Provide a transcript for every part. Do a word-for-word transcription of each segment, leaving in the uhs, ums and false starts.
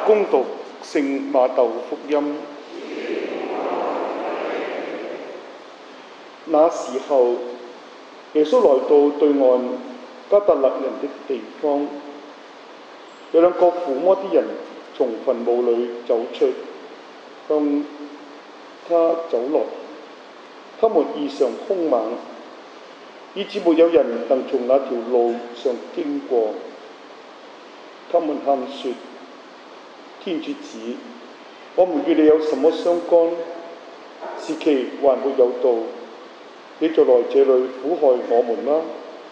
恭讀聖馬竇福音。那時候，耶穌來到對岸加特勒人的地方，有兩個附魔的人從墳墓裏走出，向他走來。他們異常兇猛，以致沒有人能從那條路上經過。他們喊說：天主子，我們與你有什麼相干？時期還沒有到，你就來這裏苦害我們嗎？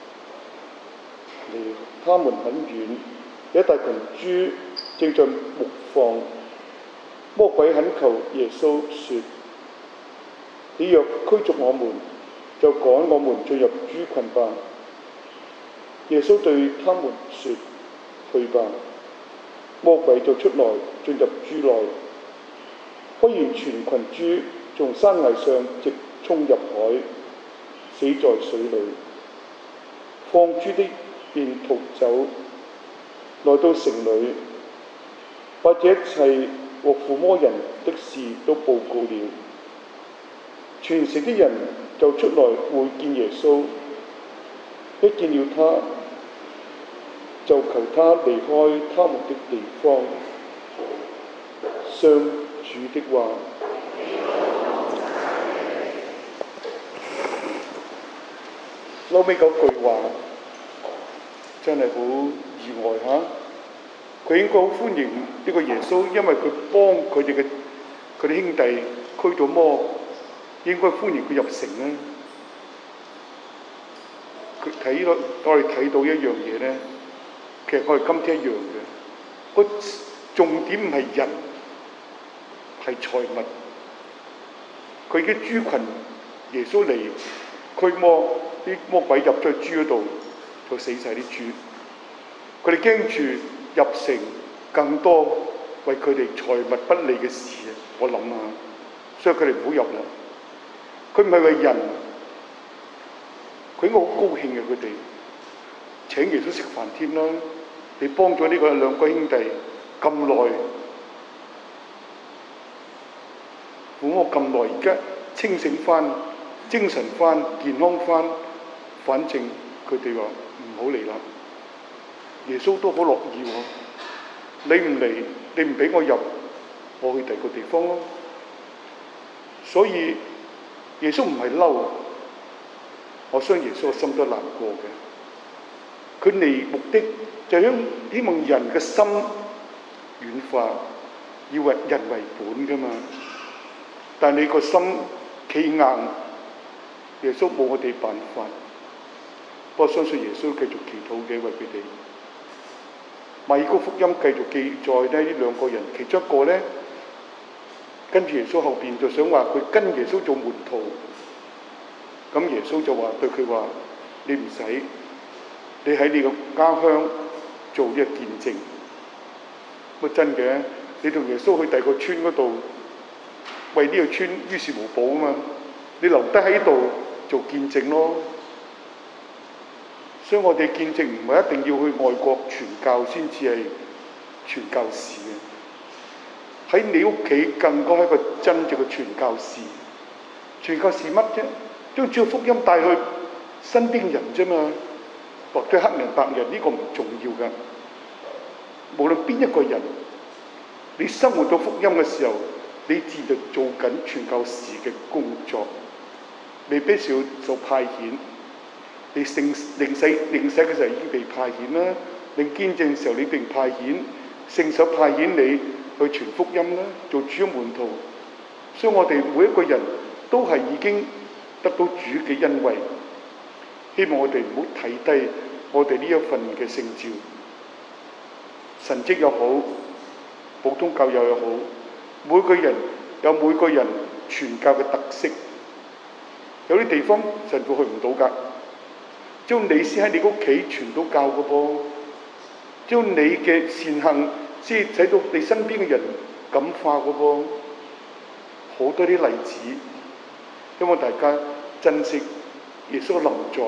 離他們很遠，有一大群豬正在牧放。魔鬼懇求耶穌說：你若驅逐我們，就趕我們進入豬群吧。耶穌對他們說：去吧。魔鬼就出來進入豬內，忽然全群豬從山崖上直衝入海，死在水裏。放豬的便逃走，來到城裏，把這一切和附魔人的事都報告了。全城的人就出來會見耶穌，一見了他，就求他離開他們的地方。上主的話。後尾嗰句話真係好意外嚇，佢應該好歡迎呢個耶穌，因為佢幫佢哋嘅佢啲兄弟驅咗魔，應該歡迎佢入城咧。佢睇到我哋睇到一樣嘢咧，其實我哋今天一樣嘅，個重點唔係人，係財物。佢嘅豬群，耶穌嚟驅魔，啲魔鬼入咗去豬嗰度，就死晒啲豬。佢哋驚住入城更多為佢哋財物不利嘅事啊！我諗下，所以佢哋唔好入啦。佢唔係為人，佢應該好高興嘅。佢哋請耶穌食飯添啦。你幫咗呢個兩個兄弟咁耐，苦我咁耐，而家清醒翻、精神翻、健康翻，反正佢哋話唔好嚟啦。耶穌都好樂意喎，你唔嚟，你唔俾我入，我去第二個地方咯。所以耶穌唔係嬲，我相信耶穌個心都難過嘅。佢嚟目的就係想希望人嘅心軟化，以為人為本噶嘛。但係你個心企硬，耶穌冇我哋辦法。不過相信耶穌繼續祈禱嘅，為佢哋。馬爾谷福音繼續記載咧，呢兩個人其中一個咧，跟住耶穌後邊就想話佢跟耶穌做門徒。咁耶穌就話對佢話：你唔使，你喺你個家鄉做呢個見證。乜真嘅？你同耶穌去第二個村嗰度，為呢個村於事無補啊嘛！你留低喺度做見證咯。所以我哋見證唔係一定要去外國傳教先至係傳教士嘅，喺你屋企更加係一個真正嘅傳教士。傳教士乜啫？將主要福音帶去身邊人啫嘛，或者黑人白人呢個唔重要㗎。無論邊一個人，你生活到福音嘅時候，你自然就做緊傳教士嘅工作。未必少做派遣。你領領洗領洗嘅時候已經被派遣啦，領堅證嘅時候你被派遣，聖手派遣你去傳福音啦，做主嘅門徒。所以我哋每一個人都係已經得到主嘅恩惠。希望我哋唔好睇低我哋呢一份嘅聖召。神蹟又好，普通教友又好，每個人有每個人傳教嘅特色。有啲地方神父去唔到㗎。只要你先喺你屋企傳到教嘅噃，只要你嘅善行先使到你身邊嘅人感化嘅噃，好多啲例子，希望大家珍惜耶穌臨在，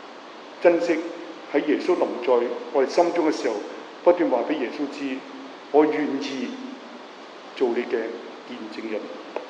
珍惜喺耶穌臨在我哋心中嘅時候，不斷話俾耶穌知， 我願意做你嘅見證人。